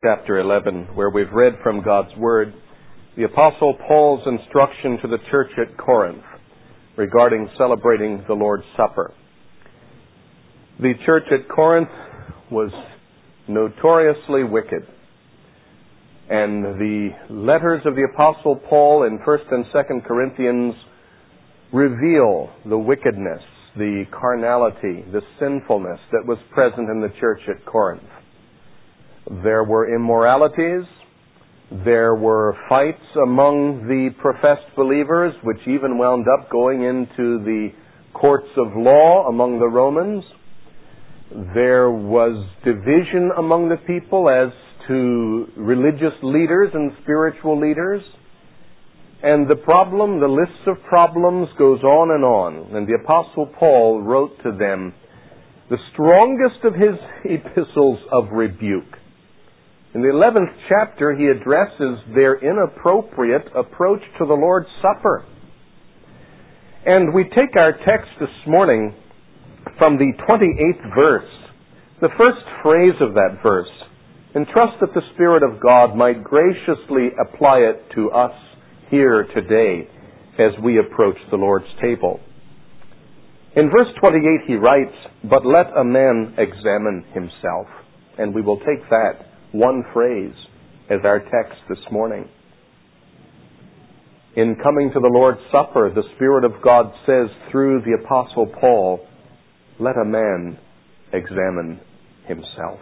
chapter 11, where we've read from God's Word the Apostle Paul's instruction to the church at Corinth regarding celebrating the Lord's Supper. The church at Corinth was notoriously wicked, and the letters of the Apostle Paul in 1st and 2nd Corinthians reveal the wickedness, the carnality, the sinfulness that was present in the church at Corinth. There were immoralities, there were fights among the professed believers, which even wound up going into the courts of law among the Romans. There was division among the people as to religious leaders and spiritual leaders. And the list of problems goes on. And the Apostle Paul wrote to them the strongest of his epistles of rebuke. In the 11th chapter, he addresses their inappropriate approach to the Lord's Supper. And we take our text this morning from the 28th verse, the first phrase of that verse, and trust that the Spirit of God might graciously apply it to us here today as we approach the Lord's table. In verse 28 he writes, "But let a man examine himself." And we will take that one phrase as our text this morning. In coming to the Lord's Supper, the Spirit of God says through the Apostle Paul, "Let a man examine himself."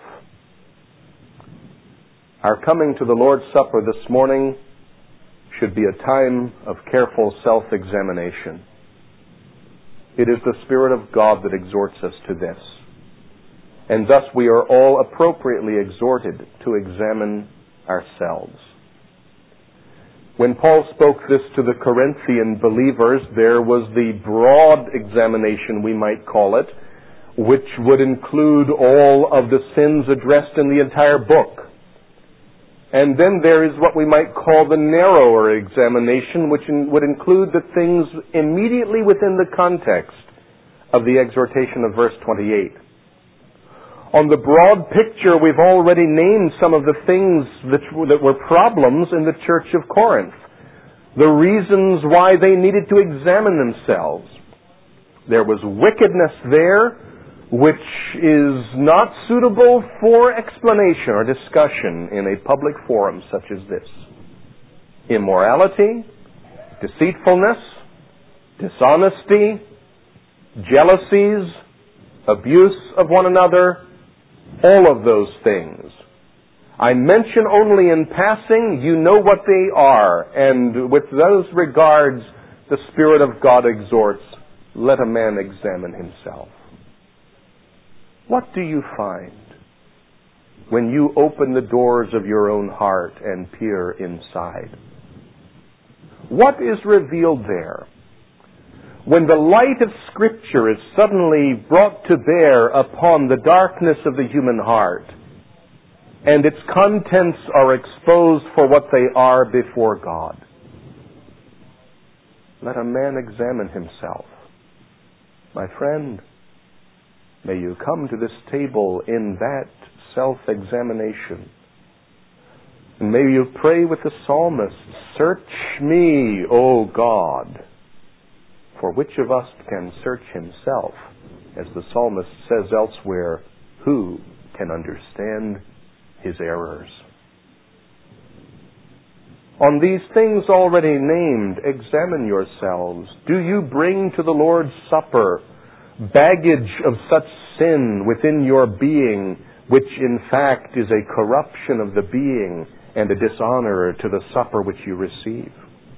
Our coming to the Lord's Supper this morning should be a time of careful self-examination. It is the Spirit of God that exhorts us to this. And thus we are all appropriately exhorted to examine ourselves. When Paul spoke this to the Corinthian believers, there was the broad examination, we might call it, which would include all of the sins addressed in the entire book. And then there is what we might call the narrower examination, which would include the things immediately within the context of the exhortation of verse 28. On the broad picture, we've already named some of the things that were problems in the church of Corinth. The reasons why they needed to examine themselves. There was wickedness there, which is not suitable for explanation or discussion in a public forum such as this. Immorality, deceitfulness, dishonesty, jealousies, abuse of one another, all of those things. I mention only in passing, you know what they are, and with those regards, the Spirit of God exhorts, let a man examine himself. What do you find when you open the doors of your own heart and peer inside? What is revealed there? When the light of Scripture is suddenly brought to bear upon the darkness of the human heart, and its contents are exposed for what they are before God. Let a man examine himself. My friend, may you come to this table in that self-examination. And may you pray with the psalmist, "Search me, O God." For which of us can search himself? As the psalmist says elsewhere, who can understand his errors? On these things already named, examine yourselves. Do you bring to the Lord's Supper baggage of such sin within your being, which in fact is a corruption of the being and a dishonor to the supper which you receive?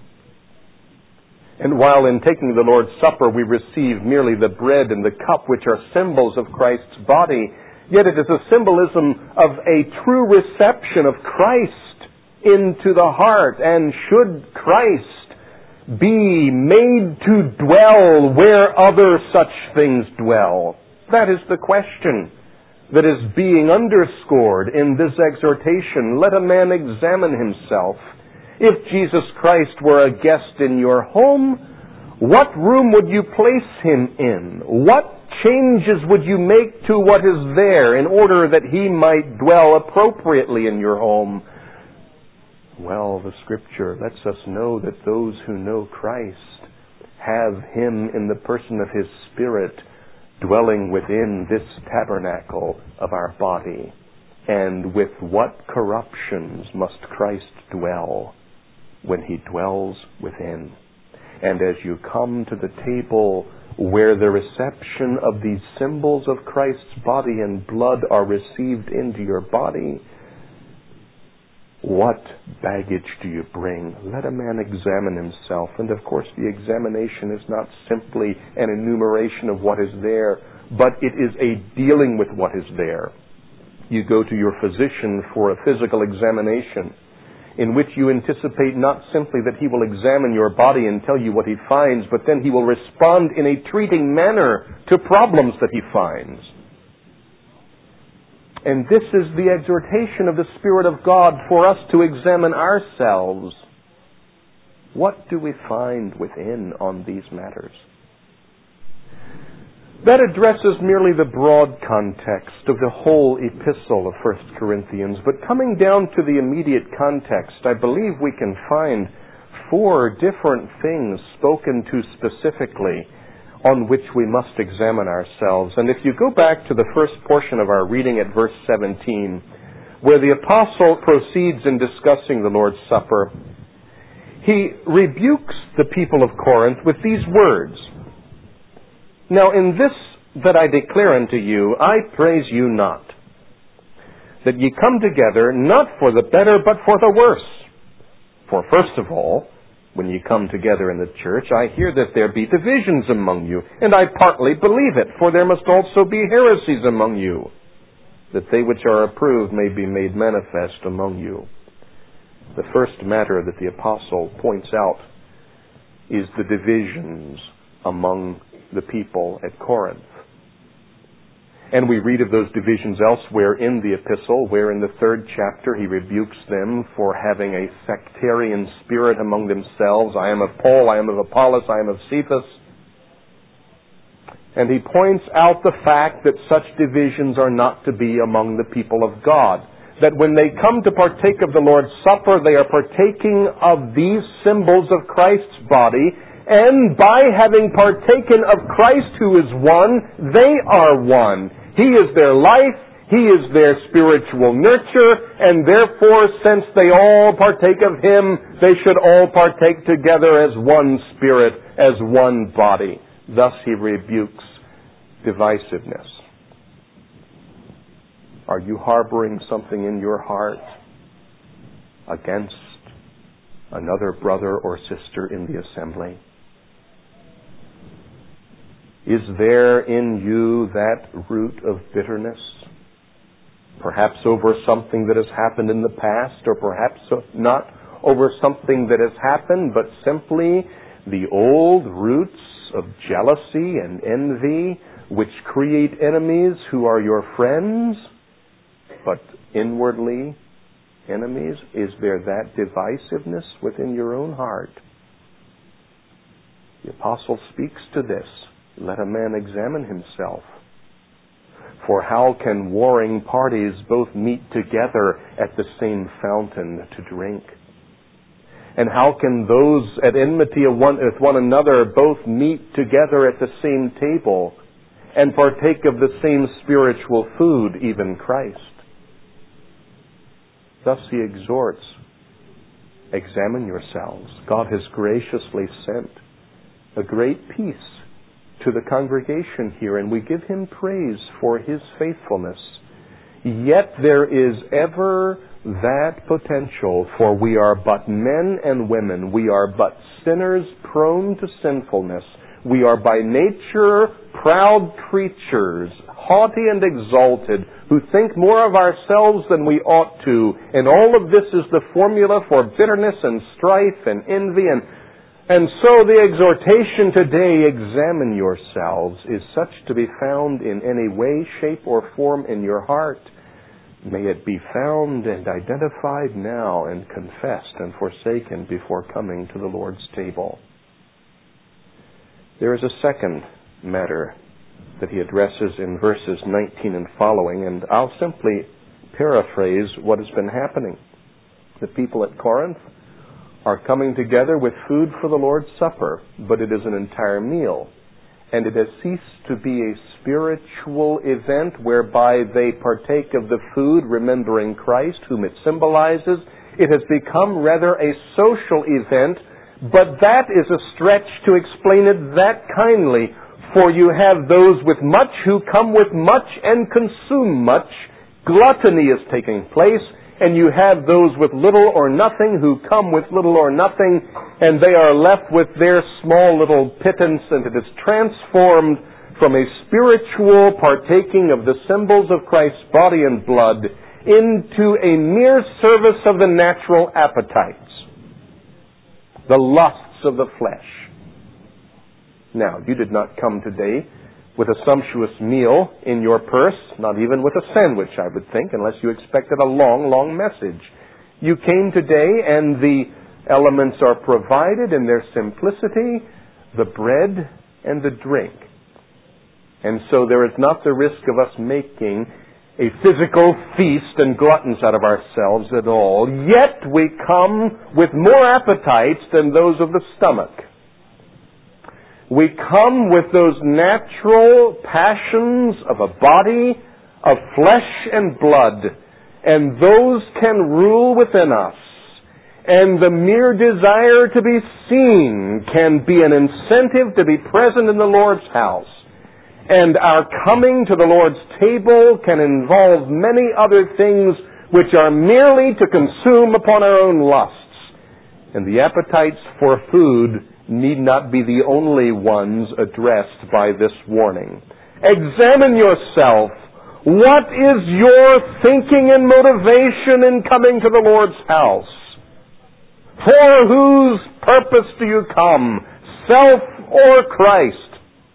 And while in taking the Lord's Supper we receive merely the bread and the cup, which are symbols of Christ's body, yet it is a symbolism of a true reception of Christ into the heart. And should Christ be made to dwell where other such things dwell? That is the question that is being underscored in this exhortation. Let a man examine himself. If Jesus Christ were a guest in your home, What room would you place him in? What changes would you make to what is there in order that he might dwell appropriately in your home? Well, the Scripture lets us know that those who know Christ have him in the person of his Spirit dwelling within this tabernacle of our body. And with what corruptions must Christ dwell when he dwells within? And as you come to the table where the reception of these symbols of Christ's body and blood are received into your body, what baggage do you bring? Let a man examine himself. And of course, the examination is not simply an enumeration of what is there, but it is a dealing with what is there. You go to your physician for a physical examination in which you anticipate not simply that he will examine your body and tell you what he finds, but then he will respond in a treating manner to problems that he finds. And this is the exhortation of the Spirit of God for us to examine ourselves. What do we find within on these matters? That addresses merely the broad context of the whole epistle of 1 Corinthians. But coming down to the immediate context, I believe we can find 4 different things spoken to specifically on which we must examine ourselves. And if you go back to the first portion of our reading at verse 17, where the apostle proceeds in discussing the Lord's Supper, he rebukes the people of Corinth with these words. Now in this that I declare unto you, I praise you not, that ye come together not for the better, but for the worse. For first of all, when ye come together in the church, I hear that there be divisions among you, and I partly believe it, for there must also be heresies among you, that they which are approved may be made manifest among you. The first matter that the apostle points out is the divisions among the people at Corinth. And we read of those divisions elsewhere in the epistle, where in the 3rd chapter he rebukes them for having a sectarian spirit among themselves. I am of Paul, I am of Apollos, I am of Cephas. And he points out the fact that such divisions are not to be among the people of God. That when they come to partake of the Lord's Supper, they are partaking of these symbols of Christ's body, and by having partaken of Christ who is one, they are one. He is their life, He is their spiritual nurture, and therefore, since they all partake of Him, they should all partake together as one spirit, as one body. Thus he rebukes divisiveness. Are you harboring something in your heart against another brother or sister in the assembly? Is there in you that root of bitterness? Perhaps over something that has happened in the past, or perhaps not over something that has happened, but simply the old roots of jealousy and envy which create enemies who are your friends, but inwardly enemies? Is there that divisiveness within your own heart? The apostle speaks to this. Let a man examine himself. For how can warring parties both meet together at the same fountain to drink? And how can those at enmity with one another both meet together at the same table and partake of the same spiritual food, even Christ? Thus he exhorts, examine yourselves. God has graciously sent a great peace to the congregation here, and we give Him praise for His faithfulness. Yet there is ever that potential, for we are but men and women. We are but sinners prone to sinfulness. We are by nature proud creatures, haughty and exalted, who think more of ourselves than we ought to. And all of this is the formula for bitterness and strife and envy. And so the exhortation today, examine yourselves, is such to be found in any way, shape, or form in your heart. May it be found and identified now and confessed and forsaken before coming to the Lord's table. There is a second matter that he addresses in verses 19 and following, and I'll simply paraphrase what has been happening. The people at Corinth are coming together with food for the Lord's Supper, but it is an entire meal. And it has ceased to be a spiritual event whereby they partake of the food, remembering Christ, whom it symbolizes. It has become rather a social event, but that is a stretch to explain it that kindly. For you have those with much who come with much and consume much. Gluttony is taking place. And you have those with little or nothing who come with little or nothing, and they are left with their small little pittance, and it is transformed from a spiritual partaking of the symbols of Christ's body and blood into a mere service of the natural appetites, the lusts of the flesh. Now, you did not come today with a sumptuous meal in your purse, not even with a sandwich, I would think, unless you expected a long, long message. You came today and the elements are provided in their simplicity, the bread and the drink. And so there is not the risk of us making a physical feast and gluttons out of ourselves at all. Yet we come with more appetites than those of the stomach. We come with those natural passions of a body, of flesh and blood, and those can rule within us. And the mere desire to be seen can be an incentive to be present in the Lord's house. And our coming to the Lord's table can involve many other things which are merely to consume upon our own lusts. And the appetites for food need not be the only ones addressed by this warning. Examine yourself. What is your thinking and motivation in coming to the Lord's house? For whose purpose do you come? Self or Christ?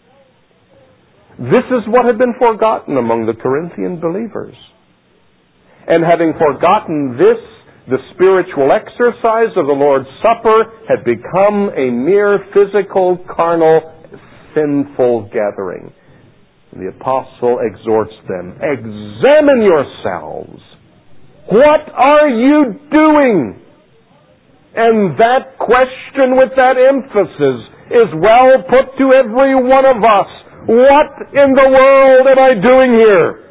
This is what had been forgotten among the Corinthian believers. And having forgotten this, the spiritual exercise of the Lord's Supper had become a mere physical, carnal, sinful gathering. The apostle exhorts them, examine yourselves. What are you doing? And that question with that emphasis is well put to every one of us. What in the world am I doing here?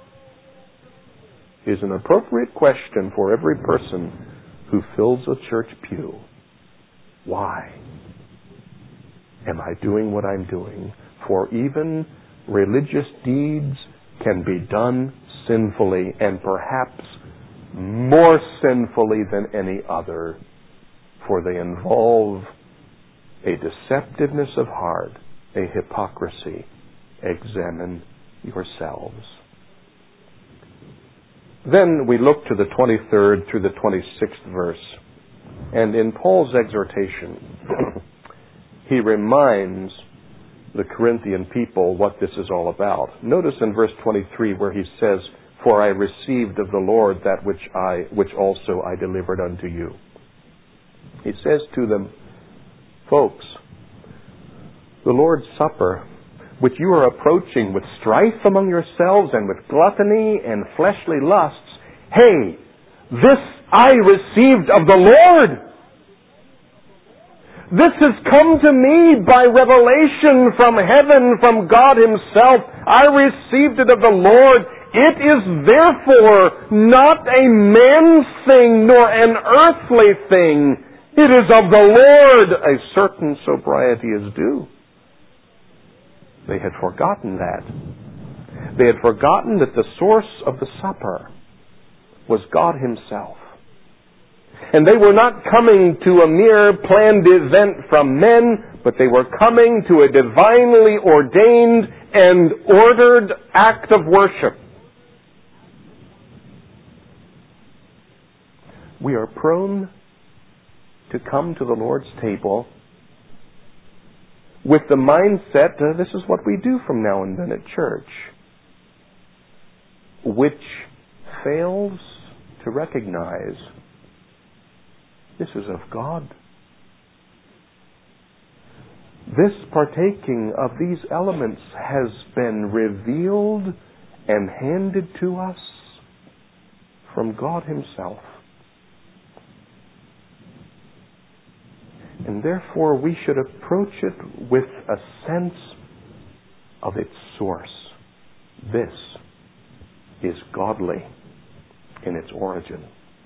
Is an appropriate question for every person who fills a church pew. Why am I doing what I'm doing? For even religious deeds can be done sinfully, and perhaps more sinfully than any other, for they involve a deceptiveness of heart, a hypocrisy. Examine yourselves. Then we look to the 23rd through the 26th verse. And in Paul's exhortation, he reminds the Corinthian people what this is all about. Notice in verse 23 where he says, "For I received of the Lord that which also I delivered unto you." He says to them, folks, the Lord's Supper, which you are approaching with strife among yourselves and with gluttony and fleshly lusts, hey, this I received of the Lord. This has come to me by revelation from heaven, from God Himself. I received it of the Lord. It is therefore not a man's thing nor an earthly thing. It is of the Lord. A certain sobriety is due. They had forgotten that. They had forgotten that the source of the supper was God Himself. And they were not coming to a mere planned event from men, but they were coming to a divinely ordained and ordered act of worship. We are prone to come to the Lord's table with the mindset, this is what we do from now and then at church, which fails to recognize this is of God. This partaking of these elements has been revealed and handed to us from God Himself. And therefore we should approach it with a sense of its source. This is godly in its origin.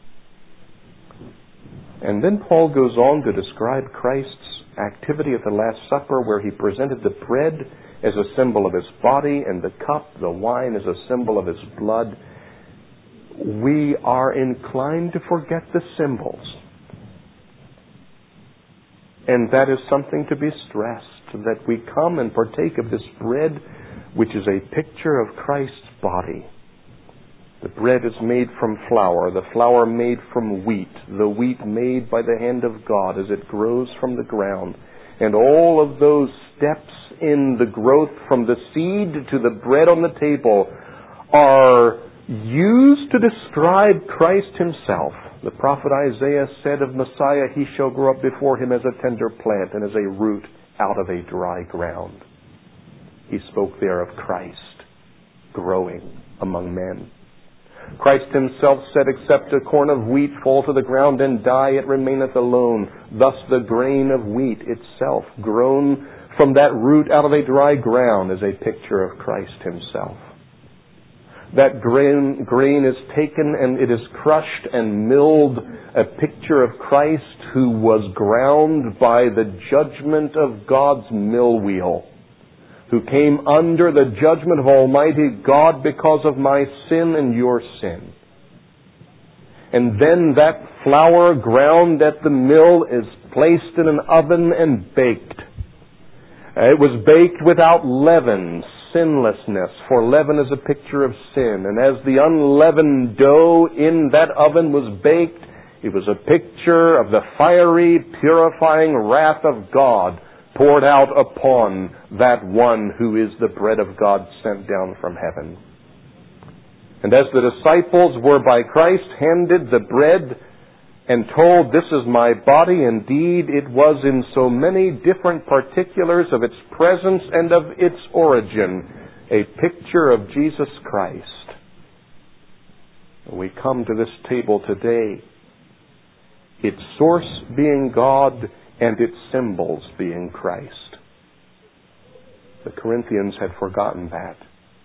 And then Paul goes on to describe Christ's activity at the Last Supper, where He presented the bread as a symbol of His body and the cup, the wine, as a symbol of His blood. We are inclined to forget the symbols. And that is something to be stressed, that we come and partake of this bread, which is a picture of Christ's body. The bread is made from flour, the flour made from wheat, the wheat made by the hand of God as it grows from the ground. And all of those steps in the growth from the seed to the bread on the table are used to describe Christ Himself. The prophet Isaiah said of Messiah, He shall grow up before Him as a tender plant and as a root out of a dry ground. He spoke there of Christ growing among men. Christ Himself said, except a corn of wheat fall to the ground and die, it remaineth alone. Thus the grain of wheat itself, grown from that root out of a dry ground, is a picture of Christ Himself. That grain is taken and it is crushed and milled, a picture of Christ who was ground by the judgment of God's mill wheel, who came under the judgment of Almighty God because of my sin and your sin. And then that flour ground at the mill is placed in an oven and baked. It was baked without leaven, sinlessness, for leaven is a picture of sin. And as the unleavened dough in that oven was baked, it was a picture of the fiery, purifying wrath of God poured out upon that one who is the bread of God sent down from heaven. And as the disciples were by Christ handed the bread and told, this is my body, indeed it was in so many different particulars of its presence and of its origin, a picture of Jesus Christ. We come to this table today, its source being God and its symbols being Christ. The Corinthians had forgotten that.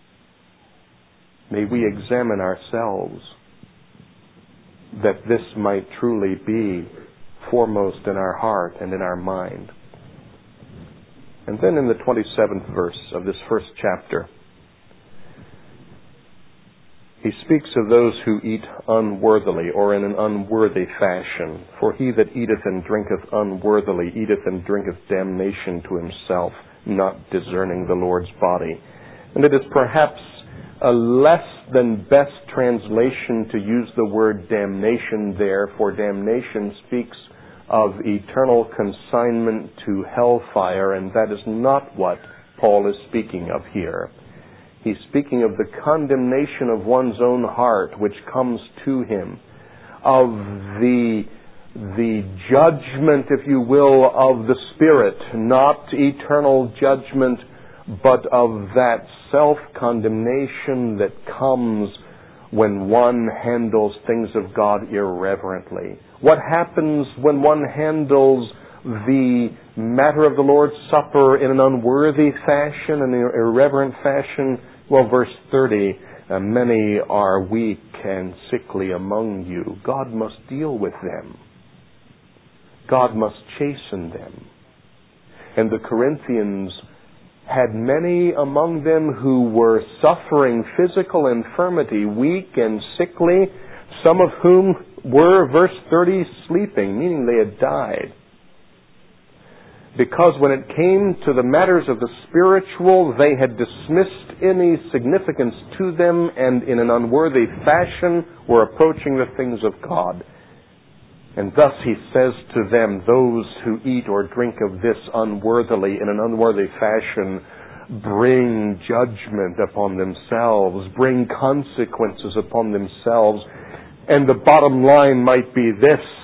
May we examine ourselves that this might truly be foremost in our heart and in our mind. And then in the 27th verse of this first chapter, he speaks of those who eat unworthily or in an unworthy fashion. For he that eateth and drinketh unworthily eateth and drinketh damnation to himself, not discerning the Lord's body. And it is perhaps a less than best translation to use the word damnation there, for damnation speaks of eternal consignment to hellfire, and that is not what Paul is speaking of here. He's speaking of the condemnation of one's own heart which comes to him, of the judgment, if you will, of the Spirit, not eternal judgment, but of that self-condemnation that comes when one handles things of God irreverently. What happens when one handles the matter of the Lord's Supper in an unworthy fashion, in an irreverent fashion? Well, verse 30, many are weak and sickly among you. God must deal with them. God must chasten them. And the Corinthians had many among them who were suffering physical infirmity, weak and sickly, some of whom were, verse 30, sleeping, meaning they had died. Because when it came to the matters of the spiritual, they had dismissed any significance to them and in an unworthy fashion were approaching the things of God. And thus he says to them, those who eat or drink of this unworthily in an unworthy fashion bring judgment upon themselves, bring consequences upon themselves. And the bottom line might be this,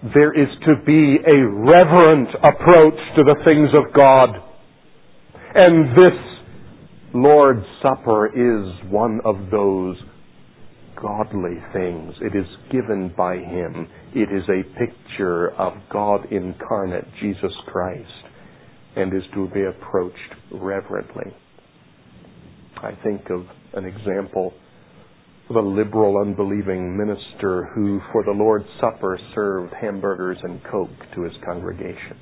there is to be a reverent approach to the things of God. And this Lord's Supper is one of those godly things. It is given by Him. It is a picture of God incarnate, Jesus Christ, and is to be approached reverently. I think of an example of a liberal, unbelieving minister who, for the Lord's Supper, served hamburgers and Coke to his congregation.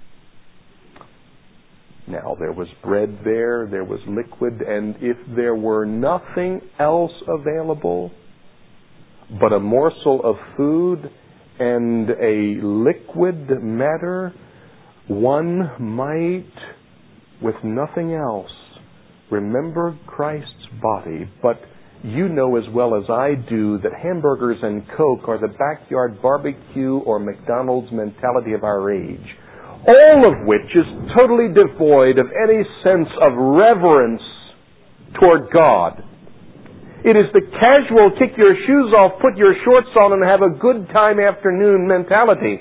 Now, there was bread there was liquid, and if there were nothing else available but a morsel of food and a liquid matter, one might, with nothing else, remember Christ's body. But you know as well as I do that hamburgers and Coke are the backyard barbecue or McDonald's mentality of our age, all of which is totally devoid of any sense of reverence toward God. It is the casual kick your shoes off, put your shorts on, and have a good time afternoon mentality.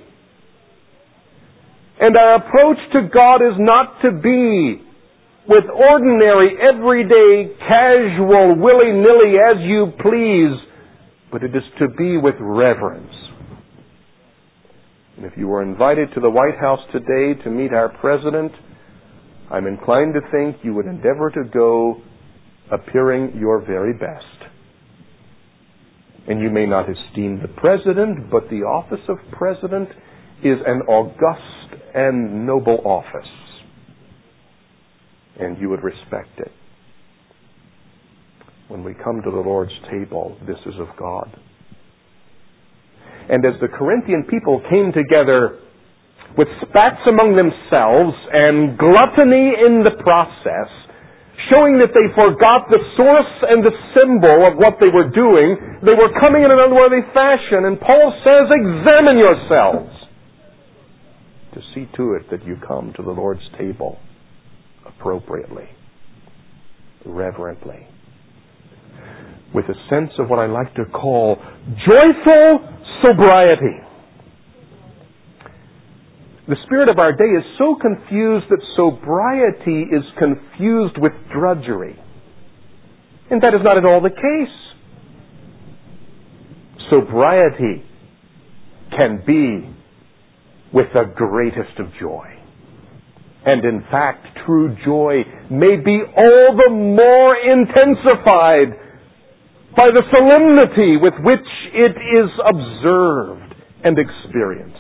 And our approach to God is not to be with ordinary, everyday, casual, willy-nilly, as you please, but it is to be with reverence. And if you were invited to the White House today to meet our President, I'm inclined to think you would endeavor to go appearing your very best. And you may not esteem the President, but the office of President is an august and noble office. And you would respect it. When we come to the Lord's table, this is of God. And as the Corinthian people came together with spats among themselves and gluttony in the process, showing that they forgot the source and the symbol of what they were doing, they were coming in an unworthy fashion. And Paul says, examine yourselves to see to it that you come to the Lord's table appropriately, reverently, with a sense of what I like to call joyful sobriety. The spirit of our day is so confused that sobriety is confused with drudgery. And that is not at all the case. Sobriety can be with the greatest of joy. And in fact, true joy may be all the more intensified by the solemnity with which it is observed and experienced.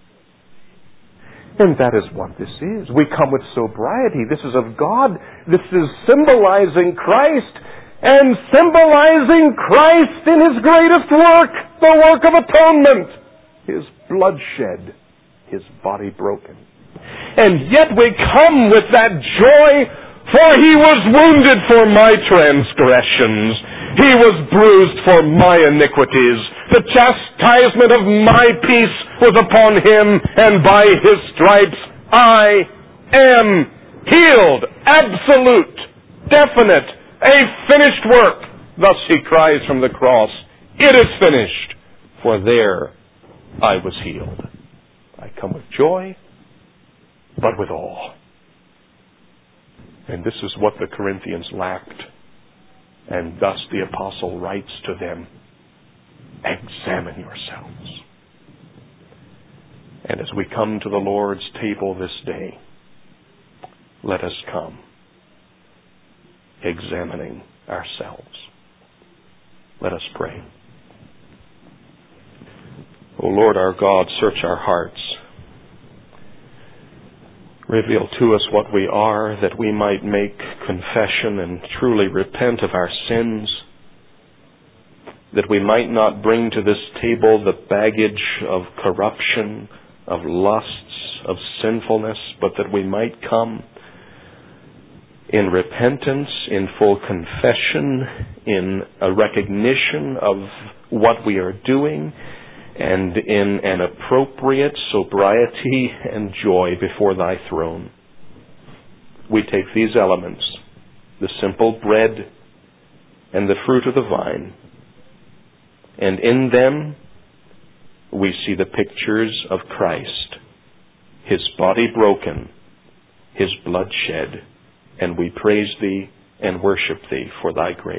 And that is what this is. We come with sobriety. This is of God. This is symbolizing Christ, and symbolizing Christ in His greatest work, the work of atonement. His blood shed, His body broken. And yet we come with that joy, for He was wounded for my transgressions. He was bruised for my iniquities. The chastisement of my peace was upon Him, and by His stripes I am healed. Absolute, definite, a finished work. Thus He cries from the cross, it is finished, for there I was healed. I come with joy, but with awe. And this is what the Corinthians lacked. And thus the apostle writes to them, examine yourselves. And as we come to the Lord's table this day, let us come examining ourselves. Let us pray. O Lord our God, search our hearts. Reveal to us what we are, that we might make confession and truly repent of our sins, that we might not bring to this table the baggage of corruption, of lusts, of sinfulness, but that we might come in repentance, in full confession, in a recognition of what we are doing, and in an appropriate sobriety and joy before Thy throne. We take these elements, the simple bread and the fruit of the vine, and in them we see the pictures of Christ, His body broken, His blood shed, and we praise Thee and worship Thee for Thy grace.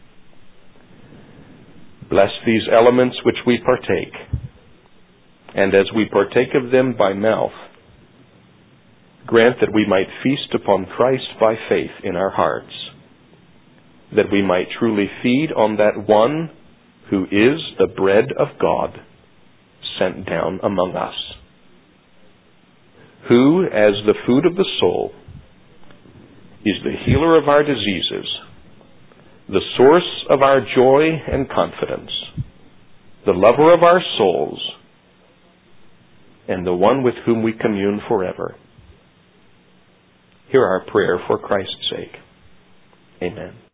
Bless these elements which we partake, and as we partake of them by mouth, grant that we might feast upon Christ by faith in our hearts, that we might truly feed on that one who is the bread of God sent down among us, who, as the food of the soul, is the healer of our diseases, the source of our joy and confidence, the lover of our souls, and the one with whom we commune forever. Hear our prayer for Christ's sake. Amen.